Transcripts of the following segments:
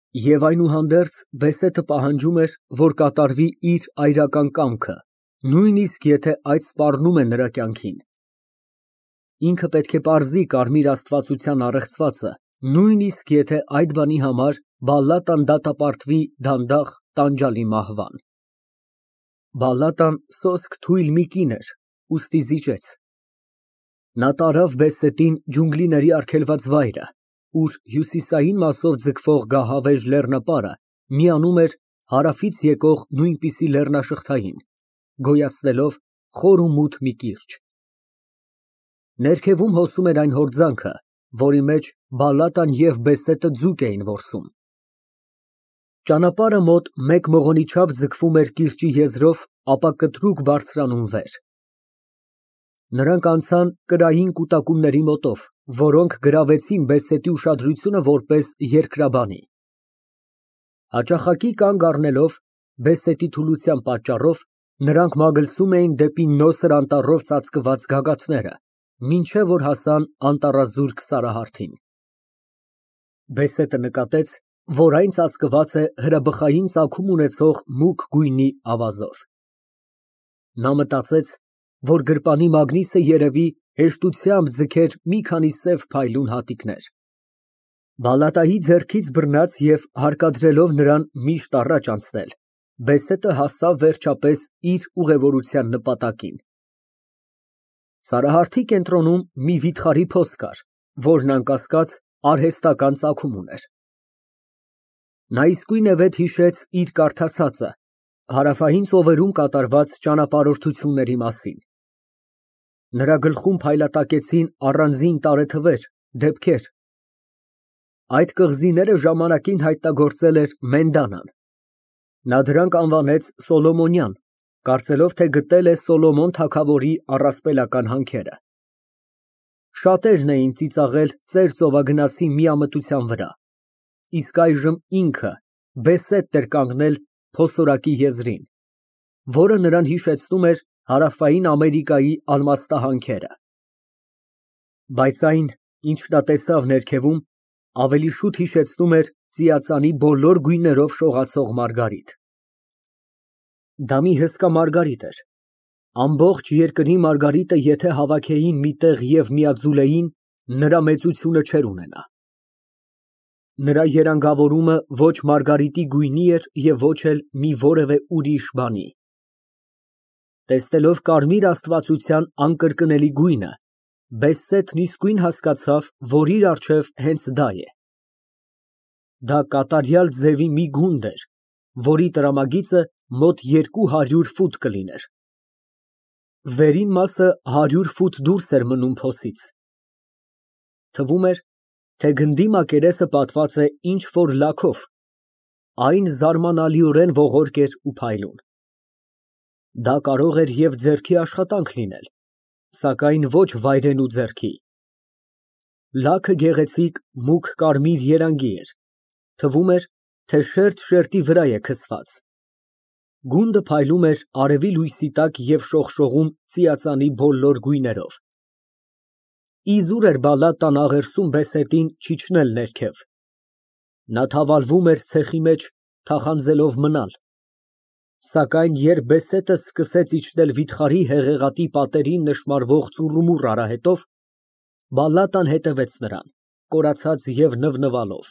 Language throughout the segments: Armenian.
Եվ այնուհանդերձ Բեսեթը պահանջում էր, որ կատարվի իր այրական կամքը, նույնիսկ եթե այդ սպառնում է նրա կյանքին։ Ինքը պետք է պարզի կարմիր աստվածության առեղծվածը, նույնիսկ եթե այդ բանի համար Բալատան դատապարտվի դանդաղ տանջալի մահվան։ Բալատան սոսկ թույլ մի կին էր, ուստի զիջեց։ Նա տարավ Բեսետին ջունգլիների արգելված վայրը, ուր հյուսիսային մասով ձգվող գահավեժ լեռնապարը միանում էր հարավից եկող նույնպիսի լեռնաշղթային, գոյացնելով խոր ու մութ մի կիրճ։ Ներքևում հոսում էր այն հորձանքը, որի մեջ Բալատան և Բեսետը ձուկ էին որսում։ Ճանապարհը մոտ մեկ մղոնի չափ ձգվում էր կիրճի եզրով, ապա կտրուկ բարձրանում վեր։ Նրանք անցան կրային կուտակումների մոտով, որոնք գրավեցին Բեսետի ուշադրությունը որպես երկրաբանի։ Հաճախակի կանգ առնելով, Բեսետի թուլության պատճառով, նրանք մագլցում էին դեպի նոսր անտառով ծածկված գագաթները, մինչև որ հասան անտառազուրկ սարահարթին։ Բեսետը նկատեց, որ այն ծածկված է հրաբխային ծագում ունեցող մուգ գույնի ավազով։ Նա մտածեց, որ գրպանի մագնիսը երևի հեշտությամբ ձգեր մի քանի սև փայլուն հատիկներ։ Բալատայի ձեռքից բռնած և հարկադրելով նրան միշտ առաջ անցնել, Բեսետը հասավ վերջապես իր ուղևորության նպատակին։ Սարահարթի կենտրոնում մի վիթխարի փոս կար, որն անկասկած արհեստական ծագում ուներ։ Նա իսկույնևեթ հիշեց իր կարդացածը հարավային ծովերում կատարված ճանապարհորդությունների մասին։ Նրա գլխում փայլատակեցին առանձին տարեթվեր, դեպքեր։ Այդ կղզիները ժամանակին հայտնագործել էր Մենդանան։ Նա դրանք անվանեց Սոլոմոնյան, կարծելով, թե գտել է Սոլոմոն թագավորի առասպելական հանքերը։ Շատերն էին ծիծաղել ծեր ծովագնացի միամտության վրա, իսկ այժմ ինքը Բեսետն էր կանգնել փոսորակի եզրին, որը նրան հիշեցնում էր Հարավային Ամերիկայի ալմաստահանքերը։ Բայց այն, ինչ նա տեսավ ներքևում, ավելի շուտ հիշեցնում էր ծիածանի բոլոր գույներով շողացող մարգարիտ։ Դա մի հսկա մարգարիտ էր։ Ամբողջ երկրի մարգարիտը եթե հավաքեին մի տեղ և միաձուլեին, նրա մեծությունը չէր ունենա։ Նրա երանգավորումը ոչ մարգարիտի գույնի էր և ոչ էլ մի որևէ ուրիշ բանի։ Տեսնելով կարմիր աստվածության անկրկնելի գույնը, Բեսետն իսկույն հասկացավ, որ իր առջև հենց դա է։ Դա կատարյալ ձևի մի գունդ էր, որի տրամագիծը մոտ 200 ֆուտ կլիներ։ Վերին մասը 100 ֆուտ դուրս էր մնում փոսից։ Թվում էր, թե գնդի մակերեսը պատված է ինչ֊որ լաքով, այն զարմանալիորեն ողորկ էր ու փայլուն։ Դա կարող էր և ձեռքի աշխատանք լինել, սակայն ոչ վայրենու ձեռքի։ Լաքը գեղեցիկ մուգ կարմիր երանգի էր, թվում էր, թե շերտ շերտի վրա է քսված։ Գունդը փայլում էր արևի լույսի տակ և շողշողում ծիածանի բոլոր գույներով։ Իզուր էր Բալատան աղերսում Բեսետին չիջնել ներքև։ Նա թավալվում էր ցեխի մեջ, թախանձելով մնալ։ Սակայն երբ Բեսետը սկսեց իջնել վիթխարի հեղեղատի պատերին նշմարվող ծուռումուռ արահետով, Բալատան հետևեց նրան, կորացած և նվնվալով։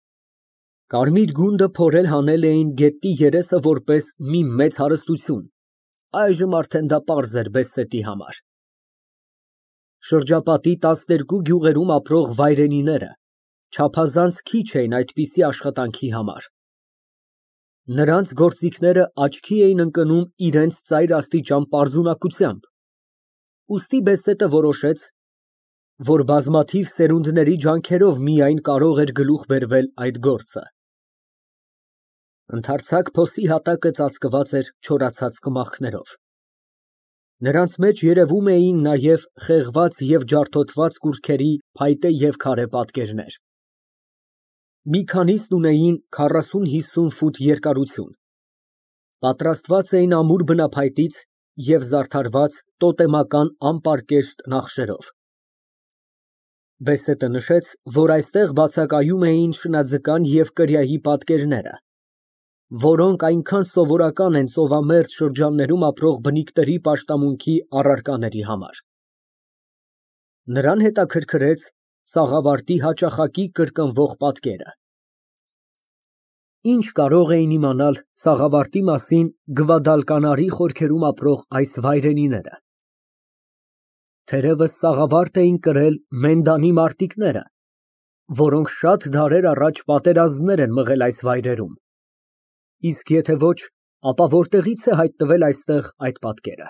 Կարմիր գունդը փորել հանել էին գետնի երեսը որպես մի մեծ հարստություն, այժմ արդեն դա պարզ էր Բեսետի համար։ Շրջապատի 12 գյուղերում ապրող վայրենիները չափազանց քիչ էին այդպիսի աշխատանքի համար։ Նրանց գործիքները աչքի էին ընկնում իրենց ծայրաստիճան պարզունակությամբ, ուստի Բեսետը որոշեց, որ բազմաթիվ սերունդների ջանքերով միայն կարող էր գլուխ բերվել այդ գործը։ Ընդարձակ փոսի հատակը ծածկված էր չորացած կմախքներով։ Նրանց մեջ երևում էին նաև խեղված և ջարդոտված կուռքերի փայտե և քարե պատկերներ։ Մի քանիսն ունեին 40-50 ֆուտ երկարություն։ Պատրաստված էին ամուր բնափայտից և զարդարված տոտեմական անպարկեշտ նախշերով։ Բեսետը նշեց, որ այստեղ բացակայում էին շնաձկան և կրիայի պատկերները, որոնք այնքան սովորական են ծովամերձ շրջաններում ապրող բնիկների պաշտամունքի առարկաների համար։ Նրան հետաքրքրեց սաղավարտի հաճախակի կրկնվող պատկերը։ Ինչ կարող էին իմանալ սաղավարտի մասին Գվադալկանարի խորքերում ապրող այս վայրենիները։ Թերևս սաղավարտ էին կրել Մենդանի մարտիկները, որոնք շատ դարեր առաջ պատերազմներ են մղել այս վայրերում, իսկ եթե ոչ, ապա որտեղից է հայտնվել այստեղ այդ պատկերը։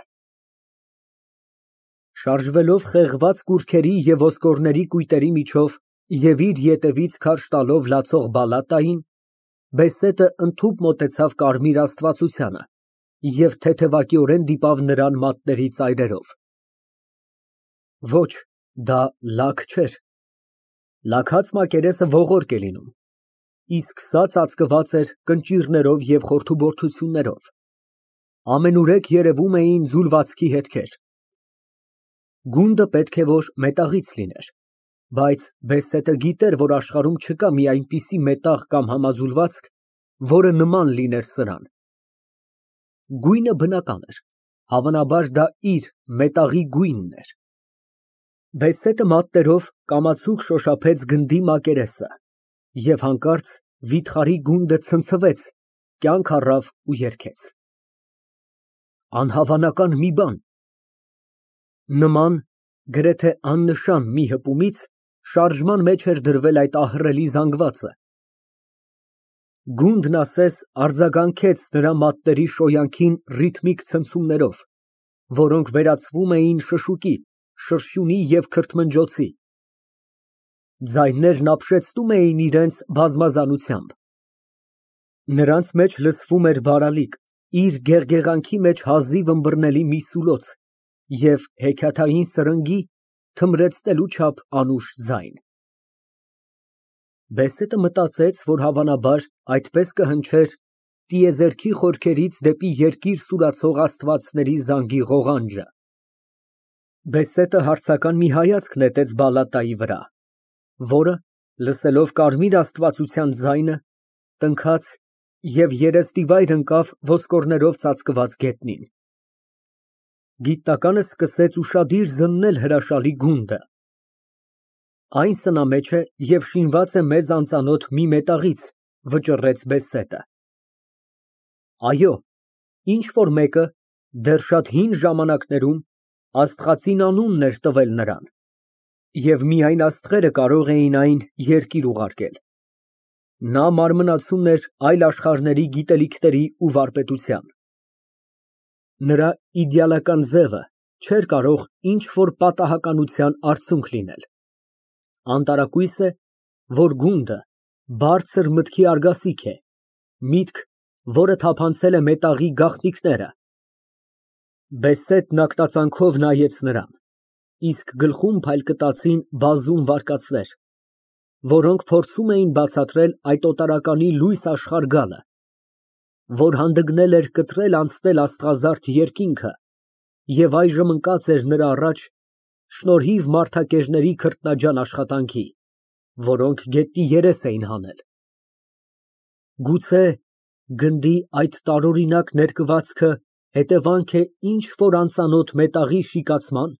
Շարժվելով խեղված կուռքերի և ոսկորների կույտերի միջով և իր ետևից քարշ տալով լացող բալատային, Բեսետը ընդհուպ մոտեցավ կարմիր աստվածությանը և թեթևակիորեն դիպավ նրան մատների ծայրերով։ Ոչ, դա լաք չէր։ Լաքած մակերեսը ողորկ է լինում, իսկ սա ծածկված էր կնճիռներով և խորթուբորթություններով։ Ամենուրեք երևում էին ձուլվածքի հետքեր։ Գունդը պետք է որ մետաղից լիներ, բայց Բեսետը գիտեր, որ աշխարհում չկա մի այնպիսի մետաղ կամ համաձուլվածք, որը նման լիներ սրան։ Գույնը բնական էր, հավանաբար դա իր մետաղի գույնն էր։ Բեսետը մատներով կամացուկ շոշափեց գնդի մակերեսը և հանկարծ վիթխարի գունդը ցնցվեց, կյանք առավ ու երգեց։ Անհավանական մի բան։ Նման, գրեթե աննշան մի հպումից շարժման մեջ էր դրվել այդ ահռելի զանգվածը։ Գունդն ասես արձագանքեց նրա մատների շոյանքին ռիթմիկ ցնցումներով, որոնք վերածվում էին շշուկի, շրշյունի և քրթմնջոցի։ Ձայներն ապշեցնում էին իրենց բազմազանությամբ։ Նրանց մեջ լսվում էր բարալիկ, իր գեղգեղանքի մեջ հազիվ ըմբռնելի մի սուլոց և հեքիաթային սրնգի թմրեցնելու չափ անուշ ձայն։ Բեսետը մտածեց, որ հավանաբար այդպես կհնչեր տիեզերքի խորքերից դեպի երկիր սուրացող աստվածների զանգի ղողանջը։ Բեսետը հարցական մի հայացք նետեց բալատայի վրա, որը, լսելով կարմիր աստվածության ձայնը, տնքաց և երեսնիվայր ընկավ ոսկորներով ծածկված գետնին։ Գիտնականը սկսեց ուշադիր զննել հրաշալի գունդը։ Այն սնամեջ է և շինված է մեզ անծանոթ մի մետաղից, վճռեց Բեսետը։ Այո, ինչ որ մեկը դեռ շատ հին ժամանակներում աստղածին անունն էր տվել նրան, և միայն աստղերը կարող էին այն երկիր ուղարկել։ Նա մարմնացուն էր այլ աշխարհների գիտելիքների ու վարպետության։ Նրա իդեալական ձևը չէր կարող ինչ որ պատահականության արդյունք լինել։ Անտարակույս է, որ գունդը բարձր մտքի արգասիք է, միտք, որը թափանցել է մետաղի գաղտնիքները։ Բեսետն ակնածանքով նայեց նրան, իսկ գլխում փայլկտացին բազում վարկածներ, որոնք փորձում էին բացատրել այդ օտարականի լույս աշխարհ գալը, որ հանդգնել էր կտրել անցնել աստղազարդ երկինքը և այժմ ընկած էր նրա առաջ շնորհիվ մարդակերների քրտնաջան աշխատանքի, որոնք գետնի երես էին հանել։ Գուցե գնդի այդ տարօրինակ ներկվածքը հետևանք է ինչ որ անծանոթ մետաղի շիկացման։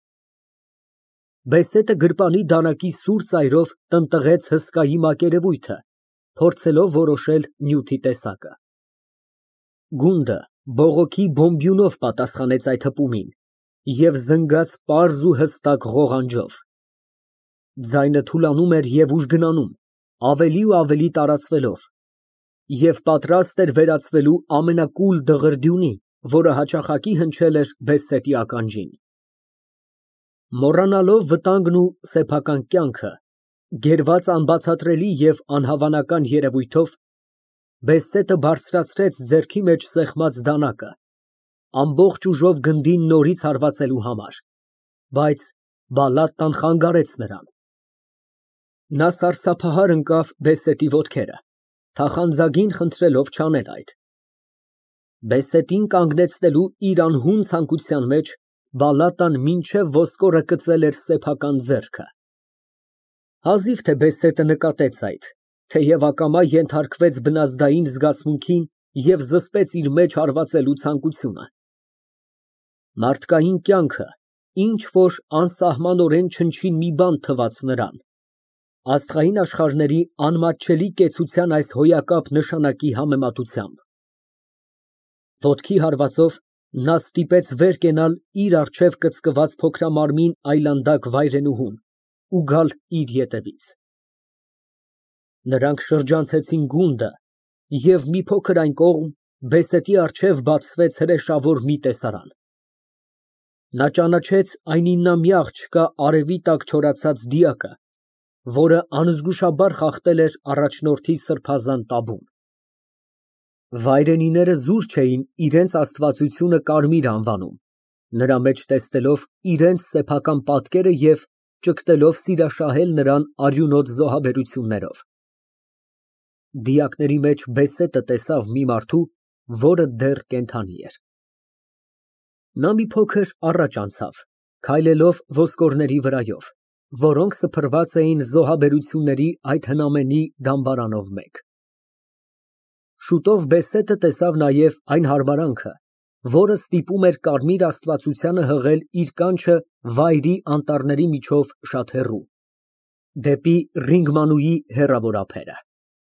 Բեսետը գրպանի դանակի սուր ծայրով տնտղեց հսկայի մակերևույթը, փորձելով որոշել նյութի տեսակը։ Գունդը բողոքի բոմբյունով պատասխանեց այդ հպումին և զնգաց պարզ ու հստակ ղողանջով։ Ձայնը թուլանում էր և ուժգնանում, ավելի ու ավելի տարածվելով, և պատրաստ էր վերածվելու ամենակուլ դղրդյունի, որը հաճախակի հնչել էր Բեսետի ականջին։ Մոռանալով վտանգն ու սեփական կյանքը, գերված անբացատրելի և անհավանական երևույթով, Բեսետը բարձրացրեց ձեռքի մեջ սեղմած դանակը, ամբողջ ուժով գնդին նորից հարվածելու համար, բայց բալատան խանգարեց նրան։ Նա սարսափահար ընկավ Բեսետի ոտքերը, թախանձագին խնդրելով չանել այդ։ Բեսետին կանգնեցնելու իր անհուն ցանկության մեջ բալատան մինչև ոսկորը կծել էր սեփական ձեռքը։ Հազիվ թե Բեսետը նկատեց այդ, թեև ակամա ենթարկվեց բնազդային զգացմունքին և զսպեց իր մեջ հարվածելու ցանկությունը։ Մարդկային կյանքը ինչ որ անսահմանորեն չնչին մի բան թվաց նրան, աստղային աշխարհների անմատչելի կեցության այս հոյակապ նշանակի համեմատությամբ։ Ոտքի հարվածով նա ստիպեց վեր կենալ իր առջև կծկված փոքրամարմին այլանդակ վայրենուհուն ու գալ իր ետևից։ Նրանք շրջանցեցին գունդը, և մի փոքր այն կողմ Բեսետի առջև բացվեց հրեշավոր մի տեսարան։ Նա ճանաչեց այն 9-ամյա աղջկա արևի տակ չորացած դիակը, որը անզգուշաբար խախտել էր առաջնորդի սրբազան տաբուն։ Վայրենիները զուր չէին իրենց աստվածությունը կարմիր անվանում, նրա մեջ տեսնելով իրենց սեփական պատկերը և ճգտելով սիրաշահել նրան արյունոտ զոհաբերություններով։ Դիակների մեջ Բեսետը տեսավ մի մարդու, որը դեռ կենդանի էր։ Նա մի փոքր առաջ անցավ, քայլելով ոսկորների վրայով, որոնք սփռված էին զոհաբերությունների այդ հնամենի դամբարանով մեկ։ Շուտով Բեսետը տեսավ նաև այն հարմարանքը, որը ստիպում էր կարմիր աստվածությանը հղել իր կանչը վայրի անտառների միջով շատ հեռու, դեպի Ռինգմանուի հեռավոր ափերը։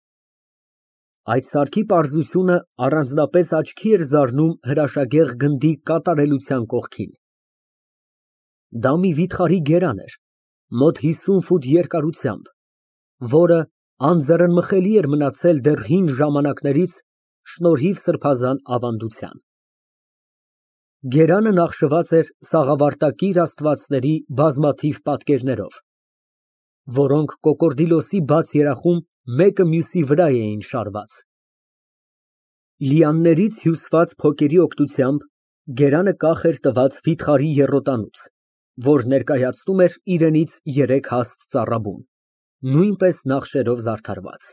Այդ սարքի պարզությունը առանձնապես աչքի էր զարնում հրաշագեղ գնդի կատարելության կողքին։ Դա մի վիթխարի գերան էր, մոտ 50 ֆուտ երկարությամբ, որը անձեռնմխելի էր մնացել դեռ հին ժամանակներից շնորհիվ սրբազան ավանդության։ Գերանը նախշված էր սաղավարտակիր աստվածների բազմաթիվ պատկերներով, որոնք կոկորդիլոսի բաց երախում մեկը մյուսի վրա էին շարված։ Լիաններից հյուսված փոկերի օգնությամբ գերանը կախ էր տված վիթխարի եռոտանուց, որ ներկայացնում էր իրենից 3 հաստ ծառաբուն, նույնպես նախշերով զարդարված։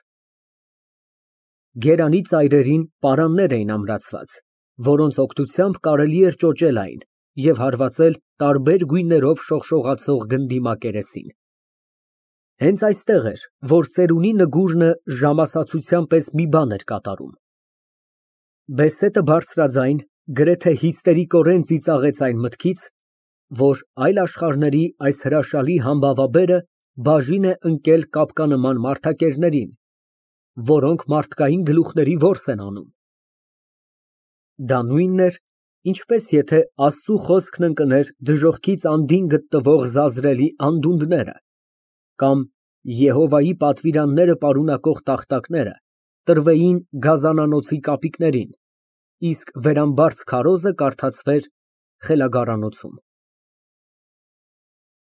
Գերանի ծայրերին պարաններ էին ամրացված, որոնց օգնությամբ կարելի էր ճոճել այն և հարվածել տարբեր գույներով շողշողացող գնդի մակերեսին։ Հենց այստեղ էր, որ ծերունի Նգուրը ժամասացության պես մի բան էր կատարում։ Բեսետը բարձրաձայն, գրեթե հիստերիկորեն ծիծաղեց այն մտքից, որ այլ աշխարհների այս հրաշալի համբավաբերը բաժին է ընկել կապկանման մարդակերներին, որոնք մարդկային գլուխների որս են անում։ Դա նույնն էր, ինչպես եթե Աստծու խոսքն ընկներ դժոխքից անդին գտնվող զազրելի անդունդները, կամ Եհովայի պատվիրանները պարունակող տախտակները տրվեին գազանանոցի կապիկներին, իսկ վերամբարձ քարոզը կարդացվեր խելագարանոցում։